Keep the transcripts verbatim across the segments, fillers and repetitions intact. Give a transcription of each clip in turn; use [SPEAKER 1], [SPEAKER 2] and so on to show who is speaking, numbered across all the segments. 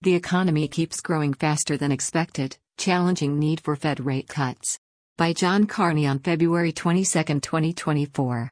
[SPEAKER 1] The economy keeps growing faster than expected, challenging need for Fed rate cuts. By John Carney on February twenty-second, twenty twenty-four.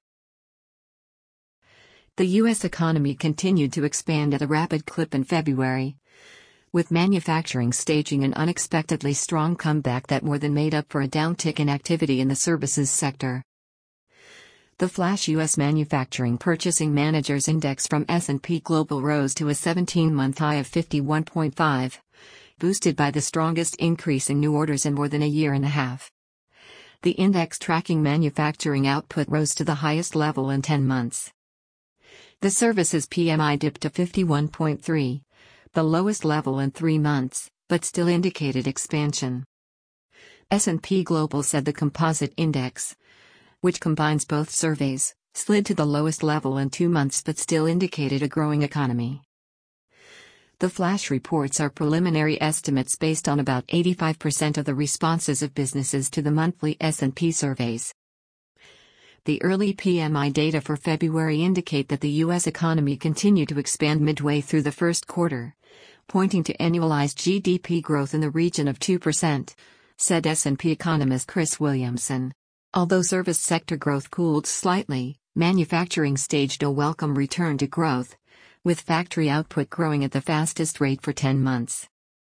[SPEAKER 1] The U S economy continued to expand at a rapid clip in February, with manufacturing staging an unexpectedly strong comeback that more than made up for a downtick in activity in the services sector. The flash U S Manufacturing Purchasing Managers Index from S and P Global rose to a seventeen-month high of fifty-one point five, boosted by the strongest increase in new orders in more than a year and a half. The index tracking manufacturing output rose to the highest level in ten months. The services P M I dipped to fifty-one point three, the lowest level in three months, but still indicated expansion. S and P Global said the composite index, which combines both surveys, slid to the lowest level in two months but still indicated a growing economy. The flash reports are preliminary estimates based on about eighty-five percent of the responses of businesses to the monthly S and P surveys. The early P M I data for February indicate that the U S economy continued to expand midway through the first quarter, pointing to annualized G D P growth in the region of two percent, said S and P economist Chris Williamson. Although service sector growth cooled slightly, manufacturing staged a welcome return to growth, with factory output growing at the fastest rate for ten months.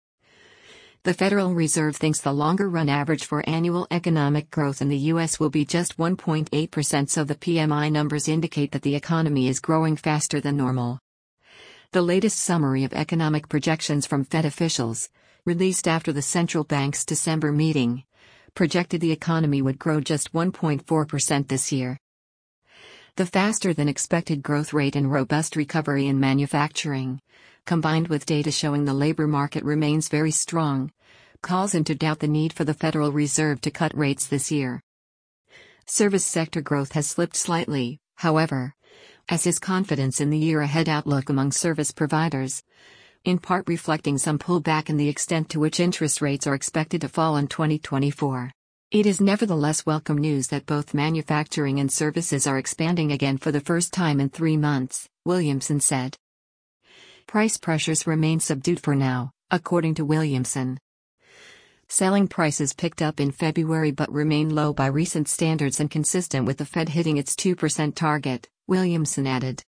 [SPEAKER 1] The Federal Reserve thinks the longer-run average for annual economic growth in the U S will be just one point eight percent, so the P M I numbers indicate that the economy is growing faster than normal. The latest summary of economic projections from Fed officials, released after the central bank's December meeting, projected the economy would grow just one point four percent this year. The faster-than-expected growth rate and robust recovery in manufacturing, combined with data showing the labor market remains very strong, calls into doubt the need for the Federal Reserve to cut rates this year. Service sector growth has slipped slightly, however, as is confidence in the year-ahead outlook among service providers, in part reflecting some pullback in the extent to which interest rates are expected to fall in twenty twenty-four. It is nevertheless welcome news that both manufacturing and services are expanding again for the first time in three months, Williamson said. Price pressures remain subdued for now, according to Williamson. Selling prices picked up in February but remain low by recent standards and consistent with the Fed hitting its two percent target, Williamson added.